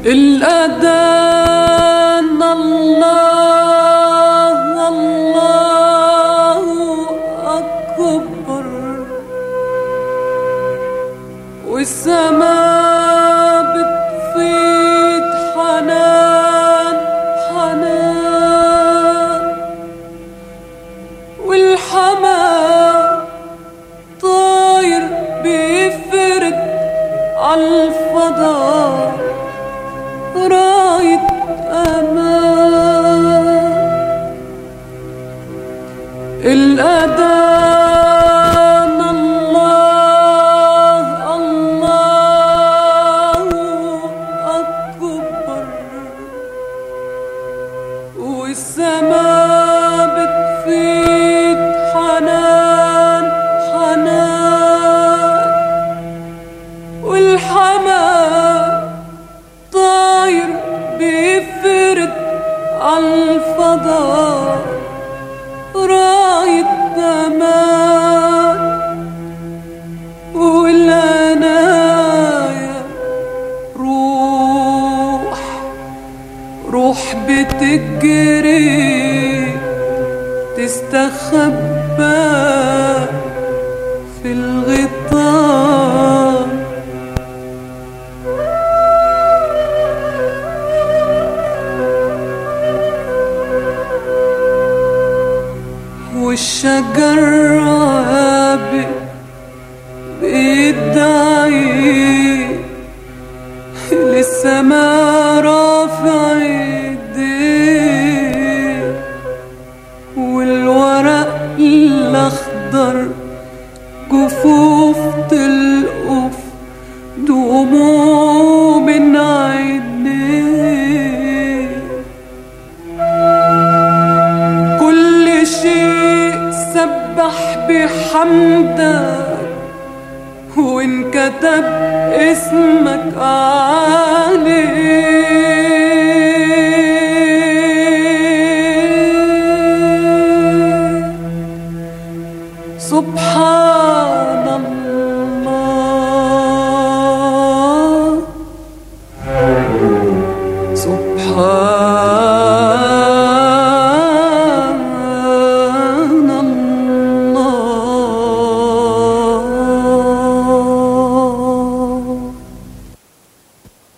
الأذان الله الله أكبر، والسماء بتفيض حنان حنان، والحمام طاير بيفرد عالفضاء راية أمان. الأذان الله الله أكبر، والسماء بتفيض حنان حنان، والحمام طاير بيفرد عالفضاء راية أمان. والعناية روح بتجري تستخبى في الغطاء، والشجر عابق بيدعي للسما رافع ايديه، والورق الاخضر جفوف تلقف دموع من عينيه. كل شيء سبح بحمدك وانكتب اسمك عليه،